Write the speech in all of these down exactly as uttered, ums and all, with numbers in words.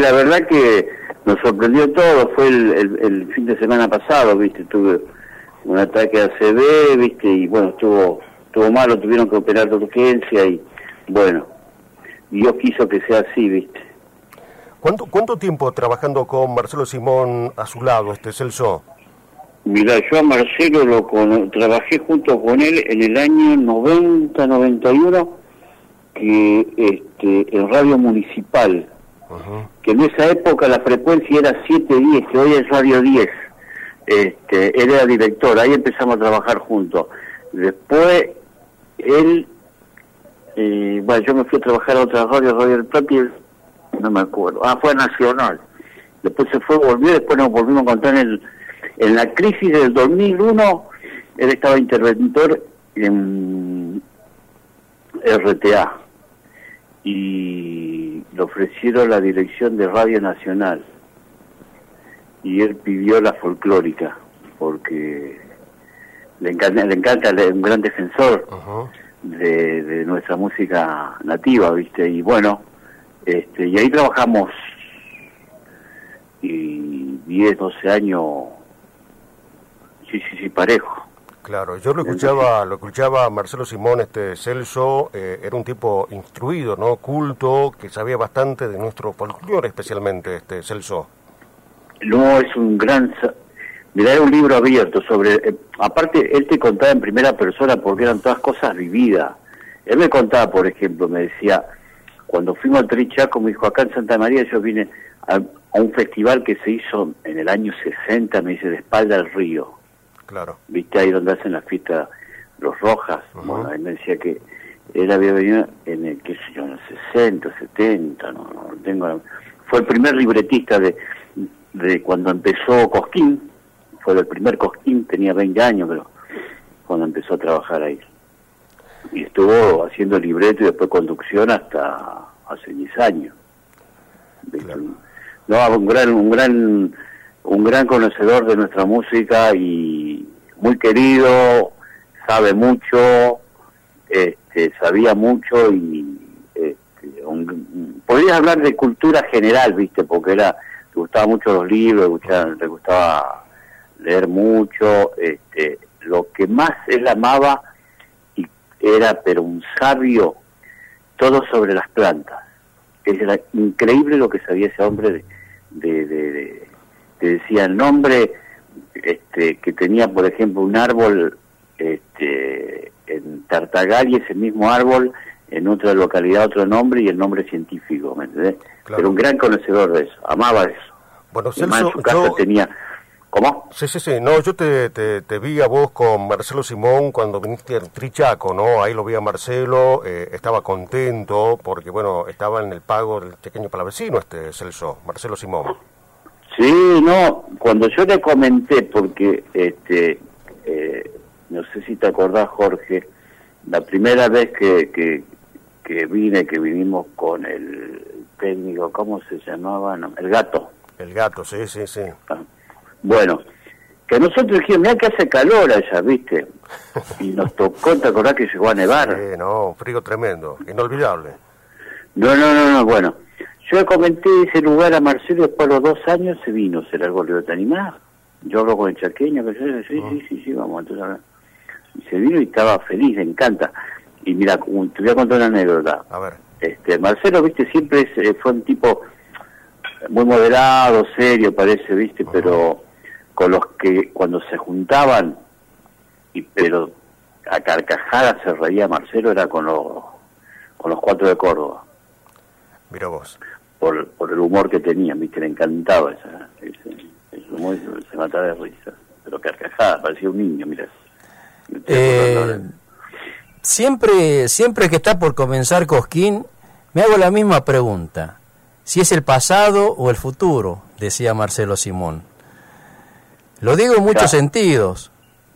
la verdad que nos sorprendió todo. Fue el, el, el fin de semana pasado, viste, tuve un ataque de A C V, viste, y bueno, estuvo, estuvo malo, tuvieron que operar de urgencia y bueno, Dios quiso que sea así, viste. ¿Cuánto, cuánto tiempo trabajando con Marcelo Simón a su lado, este Celso? Mira, yo a Marcelo lo con, trabajé junto con él en el año noventa, noventa y uno, que este, en Radio Municipal, uh-huh. que en esa época la frecuencia era siete diez, que hoy es Radio diez. Este, él era director, ahí empezamos a trabajar juntos. Después, él, eh, bueno, yo me fui a trabajar a otra radio, Radio del Plata, no me acuerdo, ah, fue Nacional. Después se fue, volvió, después nos volvimos a encontrar en el, en la crisis del dos mil uno, él estaba interventor en R T A, y le ofrecieron la dirección de Radio Nacional. Y él pidió la folclórica, porque le encanta, le encanta, es un gran defensor uh-huh. de, de nuestra música nativa, ¿viste? Y bueno, este, y ahí trabajamos y diez, doce años, sí, sí, sí, parejo. Claro, yo lo escuchaba, lo escuchaba a Marcelo Simón, este Celso, eh, era un tipo instruido, ¿no? Culto, que sabía bastante de nuestro folclore, especialmente, este Celso. No, es un gran... Mirá, era un libro abierto sobre... Eh, aparte, él te contaba en primera persona porque eran todas cosas vividas. Él me contaba, por ejemplo, me decía, cuando fuimos al Trichaco, me dijo, acá en Santa María yo vine a, a un festival que se hizo en el año sesenta, me dice, de espalda al río. Claro. ¿Viste ahí donde hacen la fiesta los Rojas? Uh-huh. Bueno, él me decía que él había venido en el, qué sé yo, en el sesenta, setenta, no, no tengo... La... Fue el primer libretista de... de cuando empezó Cosquín, fue el primer Cosquín, tenía veinte años, pero cuando empezó a trabajar ahí. Y estuvo haciendo libreto y después conducción hasta hace diez años. Claro. No, un gran, un gran, un gran conocedor de nuestra música y muy querido, sabe mucho, este, sabía mucho y este, un, podrías hablar de cultura general, viste, porque era le gustaba mucho los libros, le gustaba, le gustaba leer mucho, este, lo que más él amaba y era, pero un sabio, todo sobre las plantas. Era increíble lo que sabía ese hombre, de, de, de, de, te decía el nombre, este, que tenía, por ejemplo, un árbol este, en Tartagal y ese mismo árbol en otra localidad, otro nombre y el nombre científico, ¿me entendés? Claro. Pero un gran conocedor de eso, amaba eso. Bueno, Celso, en su casa yo... tenía... ¿Cómo? Sí, sí, sí, no, yo te, te, te vi a vos con Marcelo Simón cuando viniste al Trichaco, ¿no? Ahí lo vi a Marcelo, eh, estaba contento porque, bueno, estaba en el pago del pequeño palavecino este Celso, Marcelo Simón. Sí, no, cuando yo le comenté, porque, este, eh, no sé si te acordás, Jorge, la primera vez que, que, que vine, que vinimos con el técnico, ¿cómo se llamaba? No, el Gato. El Gato, sí, sí, sí. Ah, bueno, que nosotros dijimos, mirá que hace calor allá, ¿viste? Y nos tocó, ¿te acordás que llegó a nevar? Sí, no, frío tremendo, inolvidable. No, no, no, no, bueno. Yo le comenté ese lugar a Marcelo, después de los dos años se vino, se largó, le digo, ¿te animás? Yo hablo con el chaqueño, que yo, sí, uh-huh. sí, sí, sí, vamos, entonces y se vino y estaba feliz, le encanta. Y mira, te voy a contar una anécdota. A ver. Este, Marcelo, viste, siempre es, fue un tipo muy moderado, serio, parece, viste, uh-huh. pero con los que cuando se juntaban, y pero a carcajadas se reía Marcelo, era con los con los cuatro de Córdoba. Mira vos. Por, por el humor que tenía, viste, le encantaba esa, ese, ese humor, se mataba de risa, pero carcajada, parecía un niño, mira. Eh, siempre, siempre que está por comenzar Cosquín, me hago la misma pregunta. Si es el pasado o el futuro, decía Marcelo Simón. Lo digo en muchos claro. sentidos.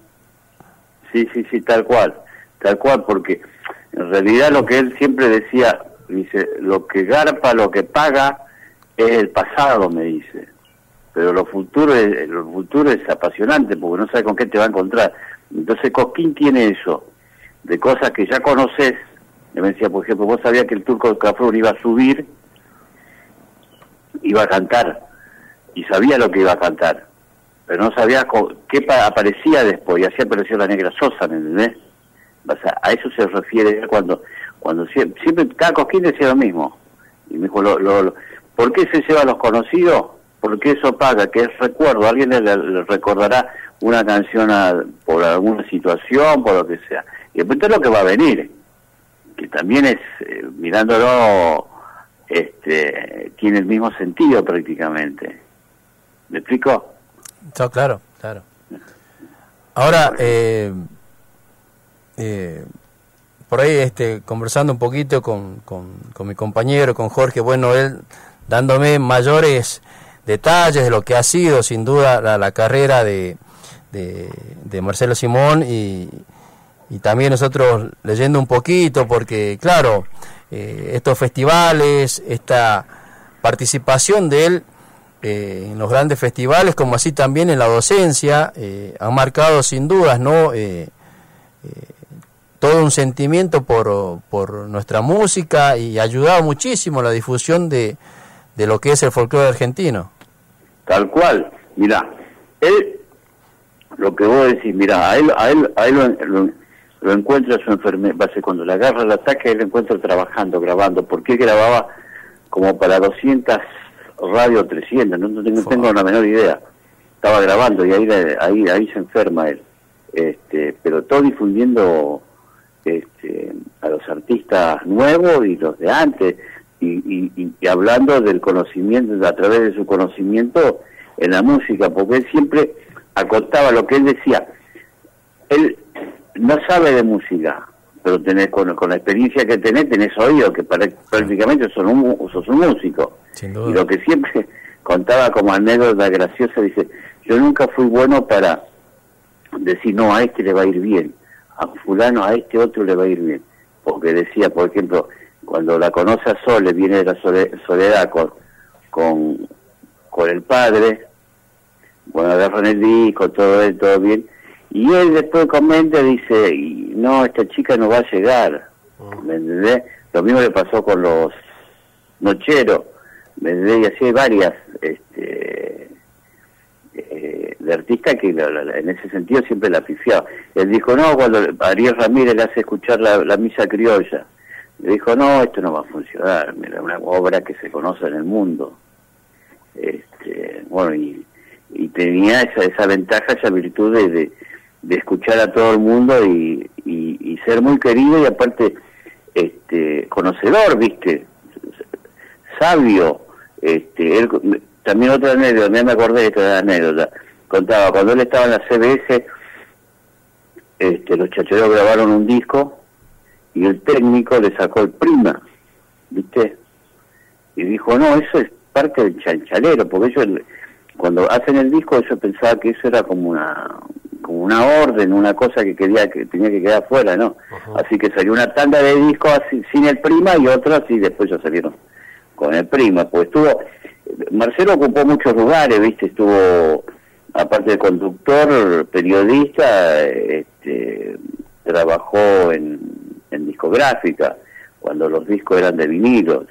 Sí, sí, sí, tal cual, tal cual, porque en realidad lo que él siempre decía, dice, lo que garpa, lo que paga, es el pasado, me dice. Pero lo futuro es, lo futuro es apasionante, porque no sabes con qué te va a encontrar. Entonces Cosquín tiene eso, de cosas que ya conoces. Me decía, por ejemplo, vos sabías que el Turco Cafrún iba a subir, iba a cantar, y sabía lo que iba a cantar, pero no sabía qué aparecía después, y así apareció la Negra Sosa, ¿me entendés? O sea, a eso se refiere cuando, cuando siempre, siempre cada Cosquín decía lo mismo, y me dijo, lo, lo, lo, ¿por qué se lleva a los conocidos? Porque eso paga, que es recuerdo, alguien le, le recordará una canción a, por alguna situación, por lo que sea, y después todo lo que va a venir, que también es, eh, mirándolo, este, tiene el mismo sentido prácticamente. ¿Me explico? No, claro, claro. Ahora, eh, eh, por ahí este, conversando un poquito con, con, con mi compañero, con Jorge, bueno, él dándome mayores detalles de lo que ha sido sin duda la, la carrera de, de, de Marcelo Simón, y, y también nosotros leyendo un poquito, porque claro, eh, estos festivales, esta participación de él eh, en los grandes festivales, como así también en la docencia, eh, han marcado sin dudas, ¿no? Eh, eh, todo un sentimiento por, por nuestra música, y ha ayudado muchísimo a la difusión de, de lo que es el folclore argentino. Tal cual. Mirá, él, lo que vos decís, mirá, a él, a él, a él lo, lo, lo encuentra su enfermedad, cuando le agarra el ataque, él lo encuentra trabajando, grabando, porque grababa como para doscientas radio, trescientas, no, no tengo, no tengo la menor idea. Estaba grabando y ahí, ahí, ahí se enferma él. Este, pero todo difundiendo este, a los artistas nuevos y los de antes, y, y, y hablando del conocimiento, a través de su conocimiento en la música, porque él siempre acotaba lo que él decía. Él no sabe de música, pero tenés, con, con la experiencia que tenés, tenés oído, que para, prácticamente sos un, sos un músico. Sin duda. Y lo que siempre contaba como anécdota graciosa, dice, yo nunca fui bueno para decir, no, a este le va a ir bien, a fulano, a este otro le va a ir bien. Porque decía, por ejemplo, cuando la conoce a Sole, viene de la Soledad con, con, con el padre, bueno, agarran el disco, todo él, todo bien, y él después comenta, dice, no, esta chica no va a llegar, ¿me entendés? Lo mismo le pasó con los Nocheros, ¿me entendés? Y así hay varias este, eh, de artistas que la, la, en ese sentido siempre la pifiaba. Él dijo, no, cuando Ariel Ramírez le hace escuchar la, la misa criolla, le dijo, no, esto no va a funcionar, mira, una obra que se conoce en el mundo. Este, bueno, y, y tenía esa, esa ventaja, esa virtud de, de, de escuchar a todo el mundo y, y, y ser muy querido, y aparte este conocedor, viste, sabio. Este, él, también otra anécdota, me acordé de esta anécdota, contaba, cuando él estaba en la C B S, este, los Chacheros grabaron un disco, y el técnico le sacó el prima, ¿viste? Y dijo, no, eso es parte del chanchalero, porque ellos, cuando hacen el disco, ellos pensaban que eso era como una como una orden, una cosa que quería que tenía que quedar fuera, ¿no? Uh-huh. Así que salió una tanda de discos así, sin el prima, y otros así, después ya salieron con el prima, pues estuvo, Marcelo ocupó muchos lugares, ¿viste? Estuvo, aparte de conductor, periodista, este, trabajó en en discográfica, cuando los discos eran de vinilos.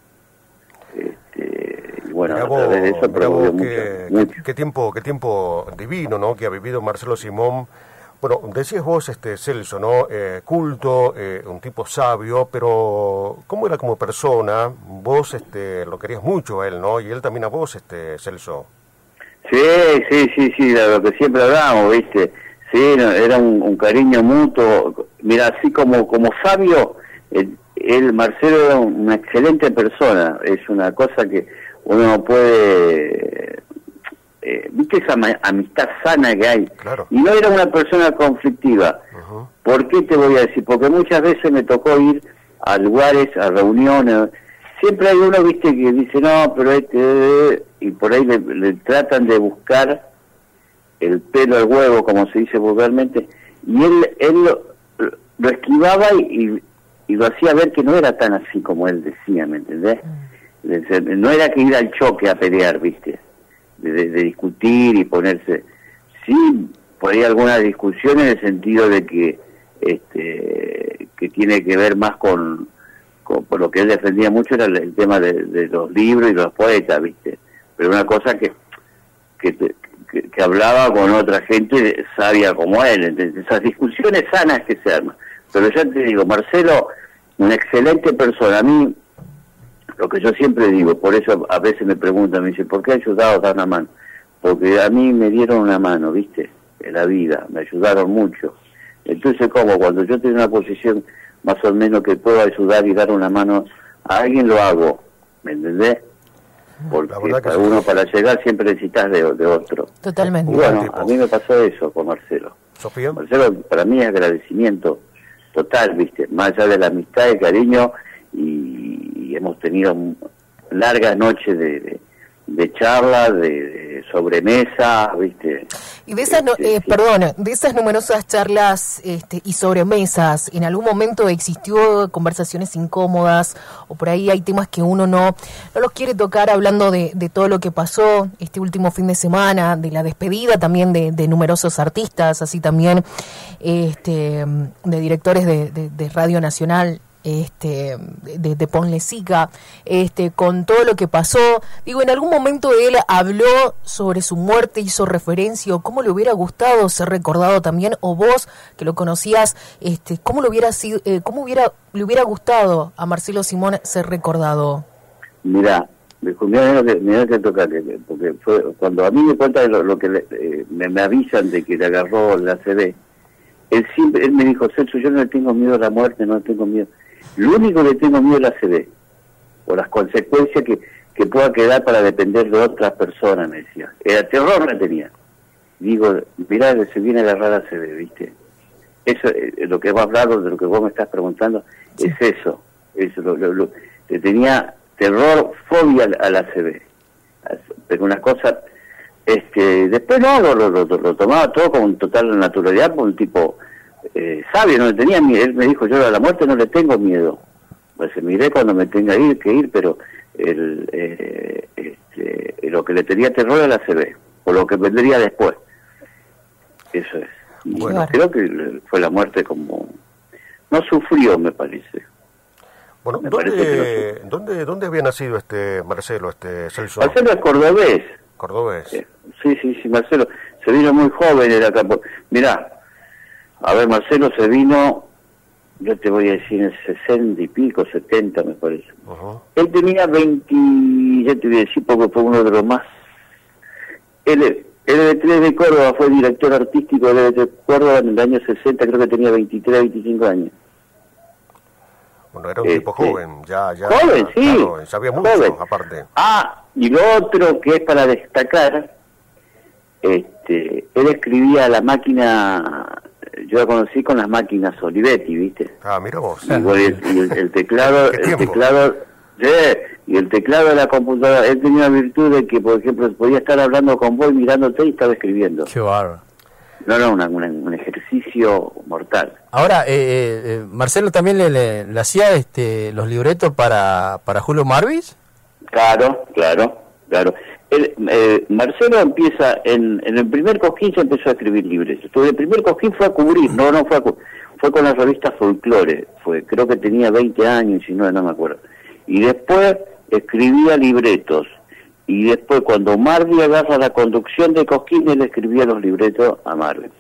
Este, y bueno, mirá a vos, través de eso produjo mucho, qué, mucho. Qué tiempo, qué tiempo divino, ¿no?, que ha vivido Marcelo Simón. Bueno, decías vos, este Celso, ¿no?, eh, culto, eh, un tipo sabio, pero ¿cómo era como persona? Vos este, lo querías mucho a él, ¿no?, y él también a vos, este Celso. Sí, sí, sí, sí, de lo que siempre hablamos, ¿viste? Sí, no, era un, un cariño mutuo. Mira, así como como sabio, él, él, Marcelo, era una excelente persona. Es una cosa que uno no puede... Eh, ¿Viste esa amistad sana que hay? Claro. Y no era una persona conflictiva. Uh-huh. ¿Por qué te voy a decir? Porque muchas veces me tocó ir a lugares, a reuniones. Siempre hay uno, viste, que dice, no, pero este... Y por ahí le, le tratan de buscar el pelo al huevo, como se dice vulgarmente, y él él lo, lo esquivaba y, y lo hacía ver que no era tan así como él decía, ¿me entendés? Mm. No era que ir al choque a pelear, ¿viste? De, de, de discutir y ponerse... Sí, por ahí alguna discusión en el sentido de que este que tiene que ver más con por lo que él defendía mucho era el, el tema de, de los libros y los poetas, ¿viste? Pero una cosa que que, que, que hablaba con otra gente sabia como él, ¿entendés? Esas discusiones sanas que se arman. Pero ya te digo, Marcelo, una excelente persona. A mí, lo que yo siempre digo, por eso a veces me preguntan, me dicen, ¿por qué ayudado a dar una mano? Porque a mí me dieron una mano, ¿viste? En la vida, me ayudaron mucho. Entonces, como cuando yo tengo una posición más o menos que puedo ayudar y dar una mano a alguien, lo hago, ¿me entendés? Porque para sí. Uno para llegar siempre necesitas de, de otro. Totalmente. Y bueno, a mí me pasó eso con Marcelo. ¿Sofía? Marcelo para mí es agradecimiento total, ¿viste? Más allá de la amistad, el cariño, y, y hemos tenido largas noches de, de, de charla, de, de sobremesa, ¿viste? Y de esas, no, eh, perdón, de esas numerosas charlas este, y sobremesas, ¿en algún momento existió conversaciones incómodas o por ahí hay temas que uno no, no los quiere tocar hablando de, de todo lo que pasó este último fin de semana, de la despedida también de, de numerosos artistas, así también este, de directores de, de, de Radio Nacional? este de, de Ponle Sica, este con todo lo que pasó, digo, en algún momento él habló sobre su muerte, hizo referencia, o cómo le hubiera gustado ser recordado también, o vos que lo conocías, este cómo le hubiera sido, eh, cómo hubiera le hubiera gustado a Marcelo Simón ser recordado. Mirá, mirá lo que, mirá que toca, porque fue cuando a mí me cuentan lo, lo que le, eh, me, me avisan de que le agarró la C B, él siempre, él me dijo, Celso, yo no le tengo miedo a la muerte, no le tengo miedo. Lo único que tengo miedo es la C B, o las consecuencias que, que pueda quedar para depender de otras personas, me decía. Era terror me tenía. Digo, mirá, se viene a agarrar la C B, ¿viste? Eso, eh, lo que hemos hablado, de lo que vos me estás preguntando, sí. Es eso. eso lo, lo, lo, le tenía terror, fobia a la C B. Pero una cosa, este, después no, lo, lo, lo, lo tomaba todo con total naturalidad, por un tipo... Eh, sabio, no le tenía miedo. Él me dijo, yo a la muerte no le tengo miedo, pues miré cuando me tenga ir, que ir, pero el, eh, este, lo que le tenía terror era la C B, o lo que vendría después. Eso es. Y bueno, creo que fue la muerte como... No sufrió, me parece. Bueno, me ¿dónde, parece no ¿dónde, ¿dónde había nacido este Marcelo, este Celso? Marcelo es cordobés. Cordobés. Eh, sí, sí, sí, Marcelo se vino muy joven, era acá. Mirá, a ver, Marcelo se vino, yo te voy a decir, en sesenta y pico, setenta me parece. Uh-huh. Él tenía veinte, ya te voy a decir porque fue uno de los más... Él, él de tres de Córdoba, fue director artístico de de Córdoba en el año sesenta, creo que tenía veintitrés, veinticinco años. Bueno, era un este, tipo joven, ya, ya. Joven, sí. Claro, sabía mucho, joven. Aparte. Ah, y lo otro que es para destacar, este, él escribía a la máquina... Yo la conocí con las máquinas Olivetti, ¿viste? Ah, mira vos. Y, el, y el, el teclado, el teclado, sí, y el teclado de la computadora, él tenía la virtud de que, por ejemplo, podía estar hablando con vos, mirándote y estaba escribiendo. Qué bárbaro. No, no, una, una, un ejercicio mortal. Ahora, eh, eh, Marcelo también le, le, le hacía este los libretos para, para Julio Marvis. Claro, claro, claro. El, eh, Marcelo empieza, en, en el primer Cosquín se empezó a escribir libretos. Entonces, el primer Cosquín fue a cubrir, no, no fue a cubrir, fue con la revista Folklore, fue, creo que tenía veinte años, y no, no me acuerdo. Y después escribía libretos, y después cuando Marvi agarra la conducción de Cosquín, él escribía los libretos a Marvi.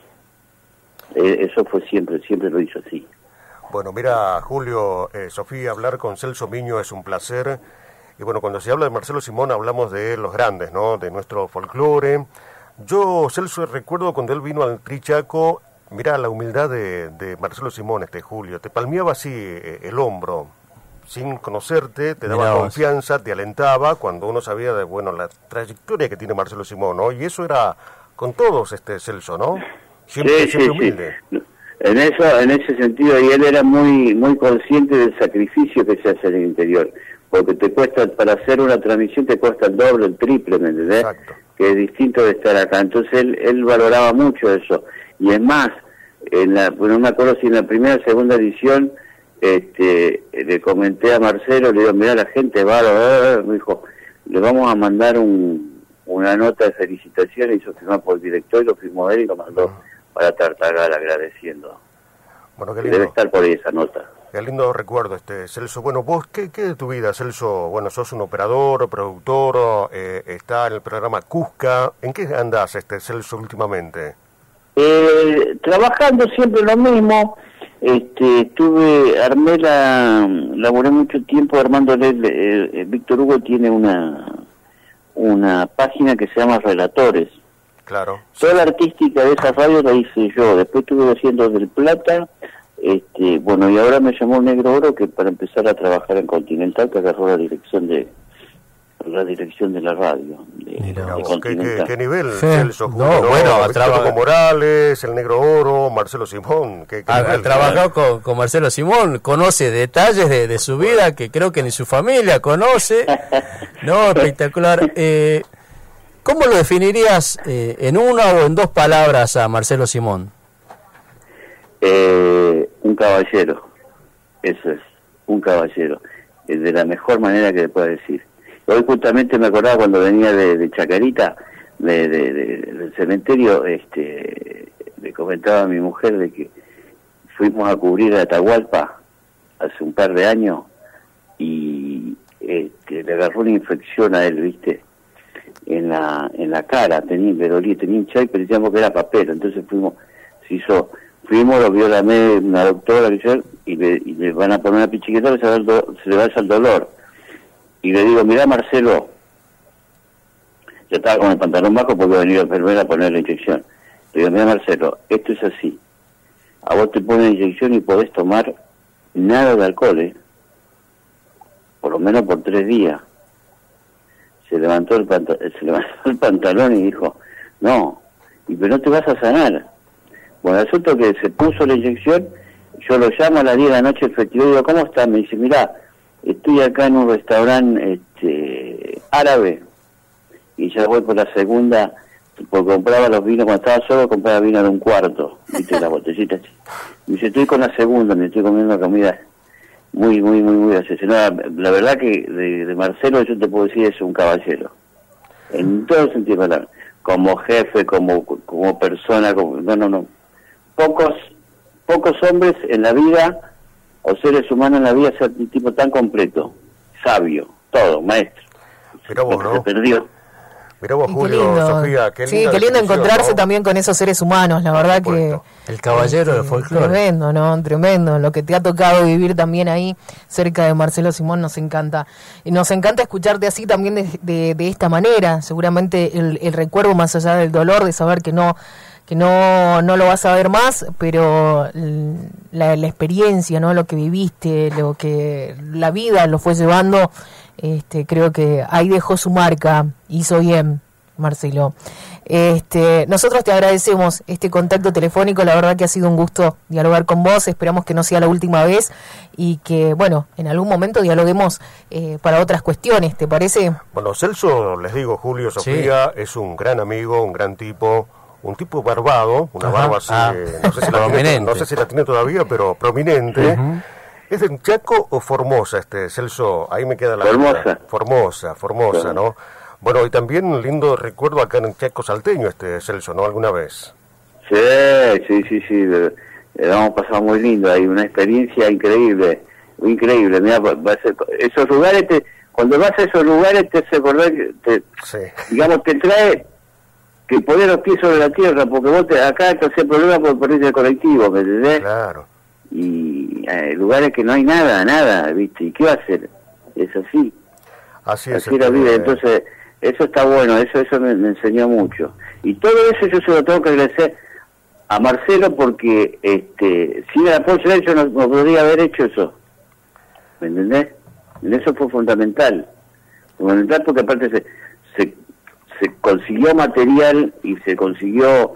Eh, eso fue siempre, siempre lo hizo así. Bueno, mira, Julio, eh, Sofía, hablar con Celso Miño es un placer. Y bueno, cuando se habla de Marcelo Simón hablamos de los grandes, ¿no? De nuestro folclore. Yo, Celso, recuerdo cuando él vino al Trichaco, mira la humildad de, de Marcelo Simón, este Julio. Te palmeaba así eh, el hombro, sin conocerte, te daba Mirá confianza, vos. Te alentaba cuando uno sabía de, bueno, la trayectoria que tiene Marcelo Simón, ¿no? Y eso era con todos, este Celso, ¿no? Siempre, sí, siempre sí, humilde. Sí. En eso, en ese sentido, y él era muy, muy consciente del sacrificio que se hace en el interior. Porque te cuesta, para hacer una transmisión te cuesta el doble, el triple, ¿me entendés? Exacto. Que es distinto de estar acá. Entonces él, él valoraba mucho eso. Y es más, en la, bueno, no me acuerdo si en la primera o segunda edición, este, le comenté a Marcelo, le digo, mirá, la gente va, me dijo, le vamos a mandar un, una nota de felicitación, hizo firmar por el director, y lo firmó él y lo mandó uh-huh. para Tartagal agradeciendo. Bueno, qué lindo. Debe estar por ahí esa nota. Qué lindo recuerdo, este Celso. Bueno, vos, ¿qué, qué de tu vida, Celso? Bueno, sos un operador, productor, eh, está en el programa Cusca. ¿En qué andás, este Celso, últimamente? Eh, trabajando siempre lo mismo. Este, estuve, armé la, laboré mucho tiempo armándole, eh, eh, Víctor Hugo tiene una, una página que se llama Relatores. Claro. Toda la artística de esa radio la hice yo, después estuve haciendo Del Plata. Este, bueno, y ahora me llamó Negro Oro que para empezar a trabajar en Continental, que agarró la dirección de la dirección de la radio. De, Mira, de vos, ¿qué, qué, ¿qué nivel, sí. Celso? No, no, bueno, Víctor Hugo Morales, el Negro Oro, Marcelo Simón. ¿Qué, qué ha, nivel, ha trabajado con, con Marcelo Simón, conoce detalles de, de su vida que creo que ni su familia conoce. No, espectacular. Eh, ¿Cómo lo definirías eh, en una o en dos palabras a Marcelo Simón? Eh, un caballero, eso es, un caballero, eh, de la mejor manera que le pueda decir. Hoy justamente me acordaba cuando venía de, de Chacarita, de, de, de, del cementerio, este, le comentaba a mi mujer de que fuimos a cubrir a Atahualpa hace un par de años y este, le agarró una infección a él, ¿viste? En la en la cara, tenía, le dolía, tenía hinchado y pensamos que era papel, entonces fuimos, se hizo... Fuimos, lo vio la me, una doctora que yo, y, le, y le van a poner una pichiqueta, se, va el do, se le va el dolor. Y le digo, mirá Marcelo, yo estaba con el pantalón bajo porque venía la enfermera a poner la inyección. Le digo, mirá Marcelo, esto es así. A vos te ponen la inyección y podés tomar nada de alcohol, ¿eh? Por lo menos por tres días. Se levantó el, panta se levantó el pantalón y dijo, no, y pero no te vas a sanar. Bueno, el asunto que se puso la inyección, yo lo llamo a las diez de la noche el festival y digo, ¿cómo está? Me dice, mirá, estoy acá en un restaurante este, árabe y ya voy por la segunda, porque compraba los vinos, cuando estaba solo compraba vino de un cuarto, viste, las botellitas. Me dice, estoy con la segunda, me estoy comiendo comida muy, muy, muy, muy asesinada. La verdad que de, de Marcelo yo te puedo decir es un caballero, en todo el sentido de la palabra, como jefe, como, como persona, como, no, no, no. Pocos pocos hombres en la vida o seres humanos en la vida ser un tipo tan completo, sabio, todo, maestro. Mirá vos, ¿no? Se perdió. Mirá vos, Qué Julio, lindo. Sofía, qué Sí, qué lindo encontrarse, ¿no?, también con esos seres humanos, la verdad que... El caballero del folclore. Tremendo, ¿no? Tremendo. Lo que te ha tocado vivir también ahí, cerca de Marcelo Simón, nos encanta. Y nos encanta escucharte así también de, de, de esta manera. Seguramente el, el recuerdo, más allá del dolor, de saber que no... que no, no lo vas a ver más, pero la, la experiencia, ¿no?, lo que viviste, lo que la vida lo fue llevando, este, creo que ahí dejó su marca, hizo bien, Marcelo. Este, nosotros te agradecemos este contacto telefónico, la verdad que ha sido un gusto dialogar con vos, esperamos que no sea la última vez y que, bueno, en algún momento dialoguemos eh, para otras cuestiones, ¿te parece? Bueno, Celso, les digo, Julio, Sofía, sí, es un gran amigo, un gran tipo, un tipo barbado, una Ajá. barba así, ah. no, sé si la tiene, no sé si la tiene todavía, pero prominente. Uh-huh. ¿Es de Chaco o Formosa, este Celso? Ahí me queda la Formosa. Vida. Formosa, Formosa, sí. ¿no? Bueno, y también un lindo recuerdo acá en Chaco salteño, este Celso, ¿no? ¿Alguna vez? Sí, sí, sí, sí, lo hemos pasado muy lindo, hay una experiencia increíble, increíble. Mira, va a ser, esos lugares, te, cuando vas a esos lugares te hace acordar, que te, sí. digamos, te trae... que poner los pies sobre la tierra, porque vos te, acá te hace problema por perderte el colectivo, ¿me entendés? Claro. Y hay lugares que no hay nada, nada, ¿viste? ¿Y qué va a hacer? Es así. Así es. Así es la vida, entonces, eso está bueno, eso eso me, me enseñó mucho. Y todo eso yo se lo tengo que agradecer a Marcelo porque, este, sin el apoyo de él yo no, no podría haber hecho eso. ¿Me entendés? Y eso fue fundamental. Fundamental porque aparte se... se se consiguió material y se consiguió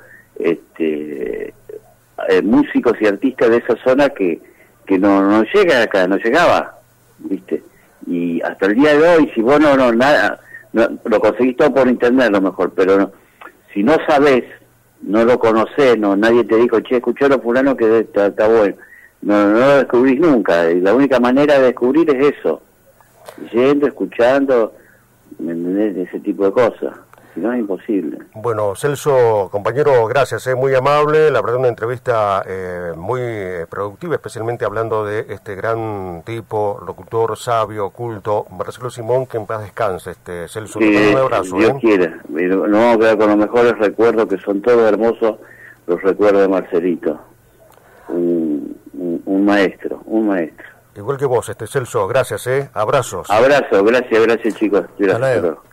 este eh, músicos y artistas de esa zona que que no no llega acá, no llegaba, ¿viste? Y hasta el día de hoy, si vos no, no nada, no, lo conseguís todo por internet a lo mejor, pero no, si no sabés, no lo conocés, no nadie te dijo, che, escuchó a los fulanos que está, está bueno, no, no lo descubrís nunca, y la única manera de descubrir es eso, yendo, escuchando, ¿me entendés? Ese tipo de cosas. si no es imposible. Bueno, Celso, compañero, gracias, es muy amable, la verdad una entrevista eh, muy eh, productiva, especialmente hablando de este gran tipo, locutor, sabio, culto, Marcelo Simón, que en paz descanse. Este, Celso, sí, te mando un abrazo. Dios ¿eh? quiera, nos vamos a quedar con los mejores recuerdos, que son todos hermosos, los recuerdos de Marcelito, un, un, un maestro, un maestro. Igual que vos, este Celso, gracias, eh, abrazos. Abrazo, gracias, gracias chicos. Gracias. Hasta luego.